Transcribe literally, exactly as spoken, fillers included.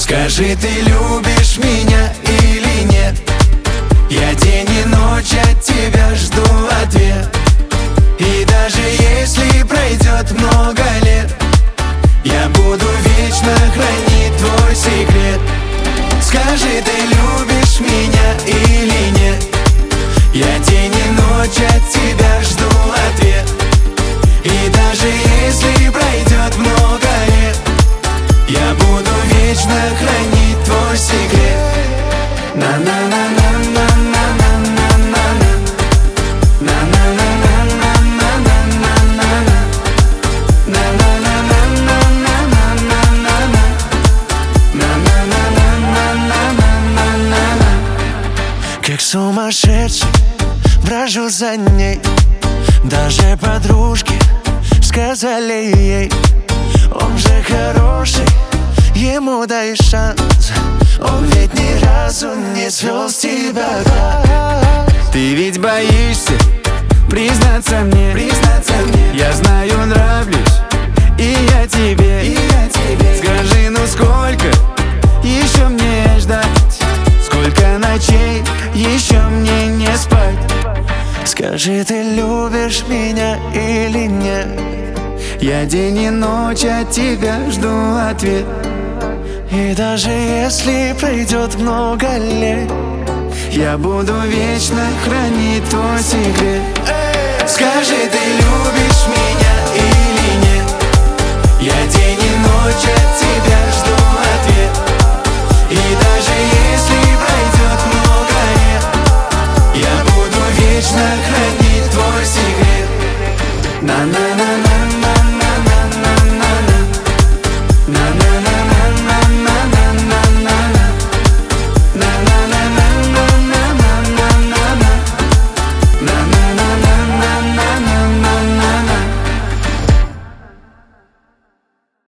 Скажи, ты любишь меня или нет? Я день и ночь от тебя жду ответ. И даже если пройдет много лет, я буду вечно хранить твой секрет. Скажи, ты любишь меня или нет? Я день и ночь от тебя жду ответ. И даже если пройдет много лет, я буду вечно хранить твой секрет. На-на-на-на-на-на-на-на-на-на. На-на-на-на-на-на-на-на-на. На-на-на-на-на-на-на-на-на. На-на-на-на-на-на-на-на. Как сумасшедший брожу за ней. Даже подружки сказали ей: он же хороший, ему дай шанс. Он ведь ни разу не свел с тебя глаз. Ты ведь боишься признаться мне, признаться мне. Я знаю, нравлюсь, и я тебе, и я тебе. Скажи, ну сколько еще мне ждать? Сколько ночей еще мне не спать? Скажи, ты любишь меня или нет? Я день и ночь от тебя жду ответ. И даже если пройдет много лет, я буду вечно хранить твой секрет. Скажи, ты любишь меня или нет? Я день и ночь от тебя жду ответ. И даже если пройдет много лет, я буду вечно хранить твой секрет. На-на-на-на.